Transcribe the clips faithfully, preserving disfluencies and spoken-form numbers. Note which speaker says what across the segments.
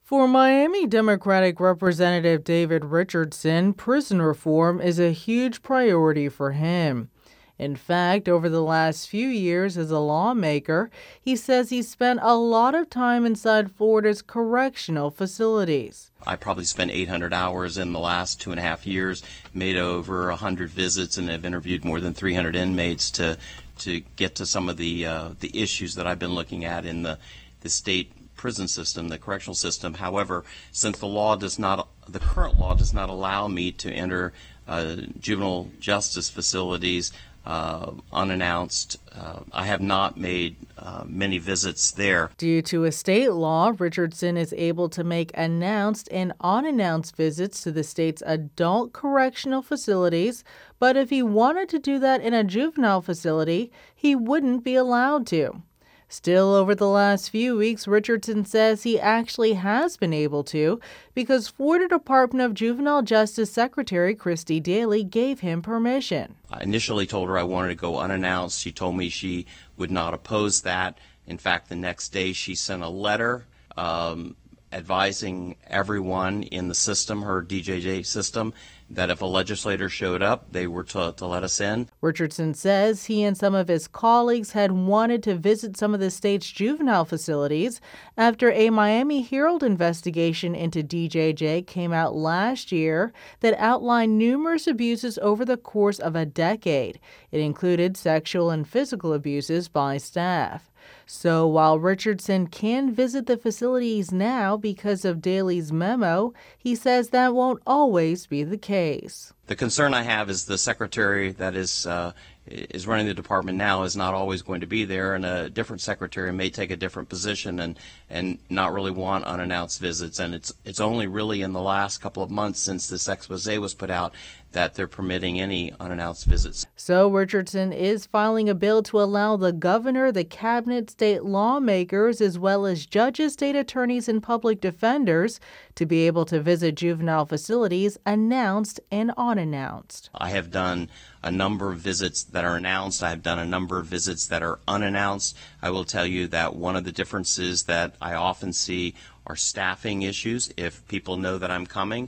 Speaker 1: For Miami Democratic Representative David Richardson, prison reform is a huge priority for him. In fact, over the last few years as a lawmaker, he says he spent a lot of time inside Florida's correctional facilities.
Speaker 2: I probably spent eight hundred hours in the last two and a half years, made over one hundred visits, and have interviewed more than three hundred inmates to to get to some of the uh, the issues that I've been looking at in the, the state prison system, the correctional system. However, since the law does not, the current law does not allow me to enter uh, juvenile justice facilities uh, unannounced, uh, I have not made uh, many visits there.
Speaker 1: Due to a state law, Richardson is able to make announced and unannounced visits to the state's adult correctional facilities, but if he wanted to do that in a juvenile facility, he wouldn't be allowed to. Still, over the last few weeks, Richardson says he actually has been able to because Florida Department of Juvenile Justice Secretary Christy Daly gave him permission.
Speaker 2: I initially told her I wanted to go unannounced. She told me she would not oppose that. In fact, the next day she sent a letter um, advising everyone in the system, her D J J system, that if a legislator showed up, they were to, to let us in.
Speaker 1: Richardson says he and some of his colleagues had wanted to visit some of the state's juvenile facilities after a Miami Herald investigation into D J J came out last year that outlined numerous abuses over the course of a decade. It included sexual and physical abuses by staff. So while Richardson can visit the facilities now because of Daly's memo, he says that won't always be the case.
Speaker 2: The concern I have is the secretary that is uh, is running the department now is not always going to be there, and a different secretary may take a different position and and not really want unannounced visits. And it's it's only really in the last couple of months since this expose was put out that they're permitting any unannounced visits.
Speaker 1: So Richardson is filing a bill to allow the governor, the cabinet, state lawmakers, as well as judges, state attorneys, and public defenders to be able to visit juvenile facilities announced and unannounced.
Speaker 2: I have done a number of visits that are announced. I have done a number of visits that are unannounced. I will tell you that one of the differences that I often see are staffing issues. If people know that I'm coming,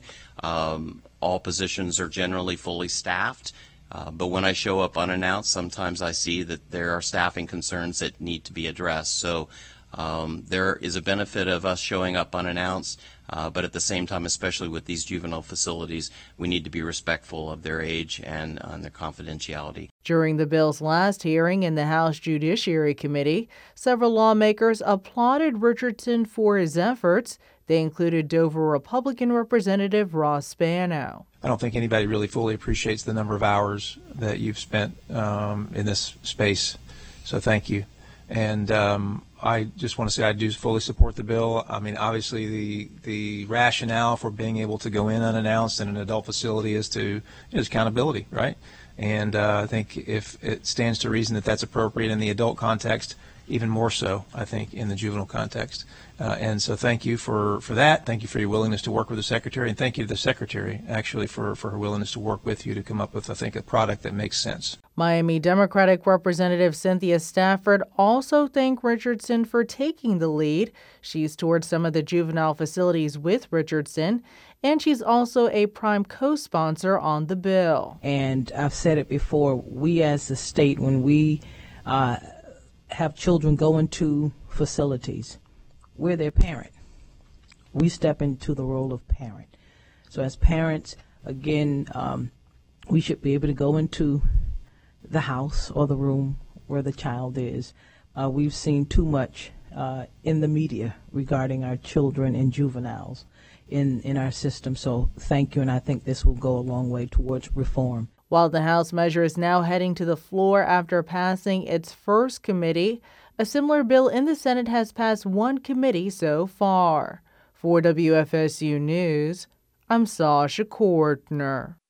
Speaker 2: um, all positions are generally fully staffed. Uh, but when I show up unannounced, sometimes I see that there are staffing concerns that need to be addressed. So um, there is a benefit of us showing up unannounced, uh, but at the same time, especially with these juvenile facilities, we need to be respectful of their age and uh, their confidentiality.
Speaker 1: During the bill's last hearing in the House Judiciary Committee, several lawmakers applauded Richardson for his efforts. They included Dover Republican Representative Ross Spano.
Speaker 3: I don't think anybody really fully appreciates the number of hours that you've spent um, in this space, so thank you. And um, I just want to say I do fully support the bill. I mean, obviously the the rationale for being able to go in unannounced in an adult facility is to is accountability, right? And uh, I think if it stands to reason that that's appropriate in the adult context, even more so, I think, in the juvenile context. Uh, and so thank you for, for that. Thank you for your willingness to work with the Secretary. And thank you to the Secretary, actually, for, for her willingness to work with you to come up with, I think, a product that makes sense.
Speaker 1: Miami Democratic Representative Cynthia Stafford also thanked Richardson for taking the lead. She's toured some of the juvenile facilities with Richardson, and she's also a prime co-sponsor on the bill.
Speaker 4: And I've said it before, we as a state, when we uh, have children go into facilities, we're their parent. We step into the role of parent. So as parents, again, um, we should be able to go into the house or the room where the child is. Uh, we've seen too much uh, in the media regarding our children and juveniles in, in our system. So thank you, and I think this will go a long way towards reform.
Speaker 1: While the House measure is now heading to the floor after passing its first committee, a similar bill in the Senate has passed one committee so far. For W F S U News, I'm Sasha Kortner.